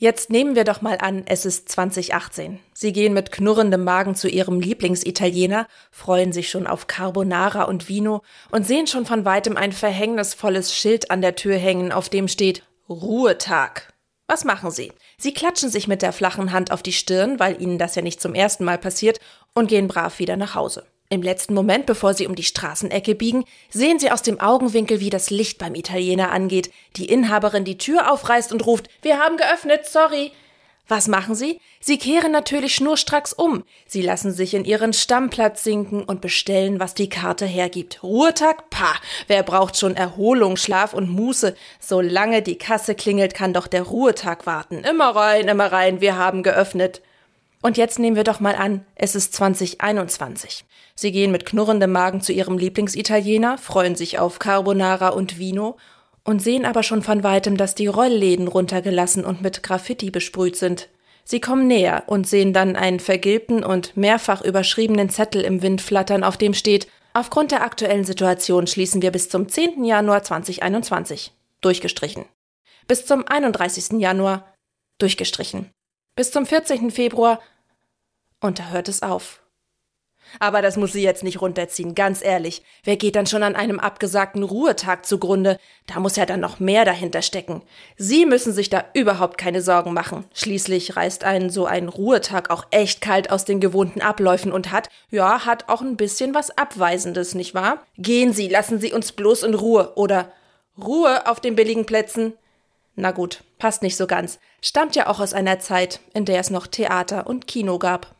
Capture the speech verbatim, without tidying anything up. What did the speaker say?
Jetzt nehmen wir doch mal an, es ist zwanzig achtzehn. Sie gehen mit knurrendem Magen zu ihrem Lieblingsitaliener, freuen sich schon auf Carbonara und Vino und sehen schon von weitem ein verhängnisvolles Schild an der Tür hängen, auf dem steht Ruhetag. Was machen Sie? Sie klatschen sich mit der flachen Hand auf die Stirn, weil Ihnen das ja nicht zum ersten Mal passiert, und gehen brav wieder nach Hause. Im letzten Moment, bevor Sie um die Straßenecke biegen, sehen Sie aus dem Augenwinkel, wie das Licht beim Italiener angeht, die Inhaberin die Tür aufreißt und ruft, »Wir haben geöffnet, sorry!« Was machen Sie? Sie kehren natürlich schnurstracks um. Sie lassen sich in Ihren Stammplatz sinken und bestellen, was die Karte hergibt. Ruhetag? Pah, wer braucht schon Erholung, Schlaf und Muße? Solange die Kasse klingelt, kann doch der Ruhetag warten. Immer rein, immer rein, wir haben geöffnet. Und jetzt nehmen wir doch mal an, es ist zwanzig einundzwanzig. Sie gehen mit knurrendem Magen zu Ihrem Lieblingsitaliener, freuen sich auf Carbonara und Vino und sehen aber schon von weitem, dass die Rollläden runtergelassen und mit Graffiti besprüht sind. Sie kommen näher und sehen dann einen vergilbten und mehrfach überschriebenen Zettel im Wind flattern, auf dem steht: Aufgrund der aktuellen Situation schließen wir bis zum zehnten Januar zweitausendeinundzwanzig. Durchgestrichen. Bis zum einunddreißigsten Januar. Durchgestrichen. Bis zum vierzehnten Februar. Und da hört es auf. Aber das muss sie jetzt nicht runterziehen, ganz ehrlich. Wer geht dann schon an einem abgesagten Ruhetag zugrunde? Da muss ja dann noch mehr dahinter stecken. Sie müssen sich da überhaupt keine Sorgen machen. Schließlich reißt einen so ein Ruhetag auch echt kalt aus den gewohnten Abläufen und hat, ja, hat auch ein bisschen was Abweisendes, nicht wahr? Gehen Sie, lassen Sie uns bloß in Ruhe. Oder Ruhe auf den billigen Plätzen. Na gut, passt nicht so ganz. Stammt ja auch aus einer Zeit, in der es noch Theater und Kino gab.